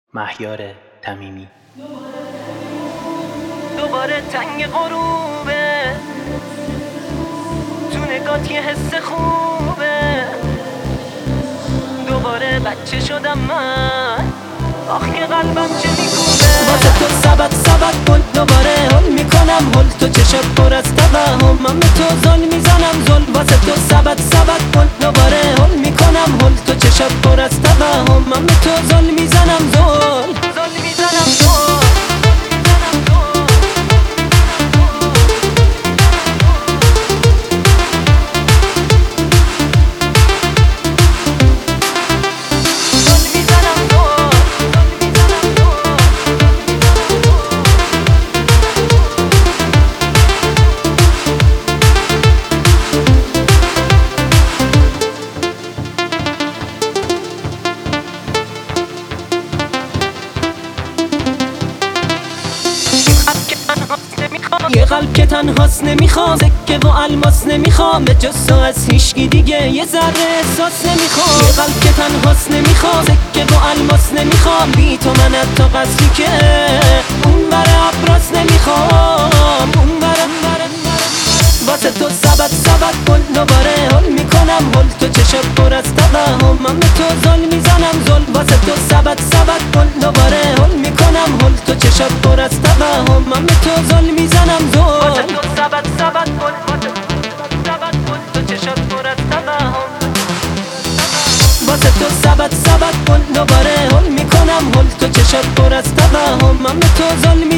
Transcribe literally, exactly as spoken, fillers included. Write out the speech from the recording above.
مهیار تمیمی. دوباره تنگ غروبه، تو نگات یه حس خوبه. دوباره بچه شدم من، آخ که قلبم چه میکوبه. واسه تو سبت سبت کن، دوباره حل میکنم حل. تو چشات پر از توهم، من به تو زل میزنم زل. واسه تو سبت سبت کن، دوباره حل میکنم حل. تو چشات پر از توهم، من به تو زل میزنم زل. زل میزنم زل. یه قلب که تنهاست نمیخوام، سکه و الماس نمیخوام، به جز تو از هیچکی دیگه یه ذره احساس نمیخوام. یه قلب که تنهاست نمیخوام، سکه و الماس نمیخوام، بی تو من حتی قصری که اون بره ابراز نمیخوام. اون بره واسه تو سبت سبت کن، دوباره حل میکنم حل. تو چشات پر از توهم، من به تو زل میزنم زل. واسه تو سبت سبت کن، دوباره حل میکنم حل. تو چشات پر از توهم، من به تو زل میزنم زل. واسه تو سبت سبت کن، سبت کن. تو چشات پر از توهم، واسه تو سبت سبت کن، دوباره حل میکنم حل. تو چشات پر از توهم، من به تو زل